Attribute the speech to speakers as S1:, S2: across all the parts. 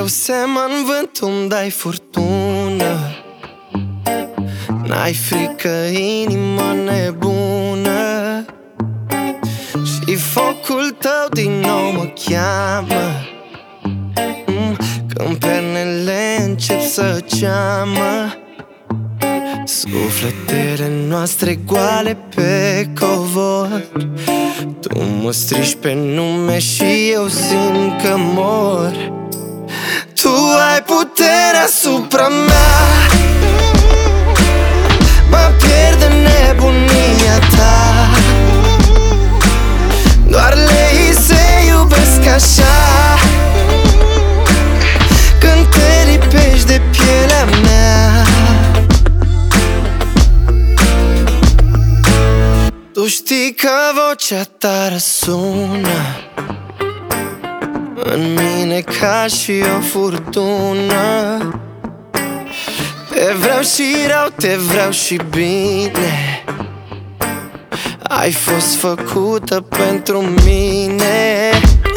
S1: semăn vânt, tu-mi dai furtună. N-ai frică, inima nebună, și focul tău din nou mă cheamă. Când pernele încep să ceamă, sufletele noastre goale pe covor. Tu mă strigi pe nume și eu simt că mor. Tu ai puterea asupra mea, mă pierd în nebunia ta. Doar lei se iubesc așa, când te lipești de pielea mea. Tu știi că vocea ta răsună în mine ca și o furtună. Te vreau și rău, te vreau și bine. Ai fost făcută pentru mine.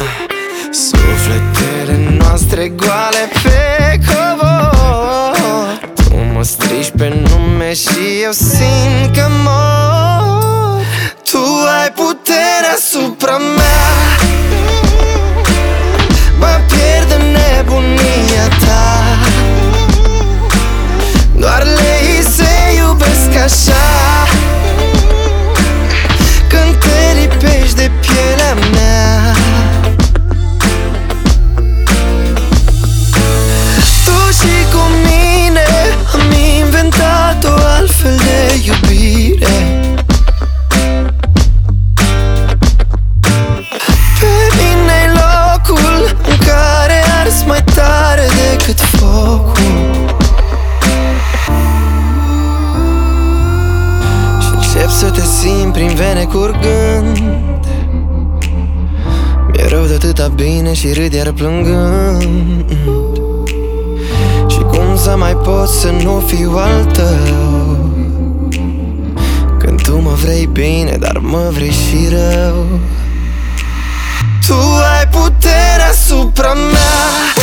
S1: Sufletele noastre goale pe covor. Tu mă strigi pe nume și eu simt că mor. Tu ai puterea asupra mea, mă pierd în nebunia ta. Doar lei se iubesc așa, când te lipești de pielea mea. Tu și cu mine am inventat o altfel de iubire. Pe mine-i locul în care arzi mai tare decât focul. Încep să te simt prin vene curgând. Mi-e rău de atâta bine și râd iar plângând. Și cum să mai pot să nu fiu al tău, când tu mă vrei bine, dar mă vrei și rău. Tu ai puterea asupra mea,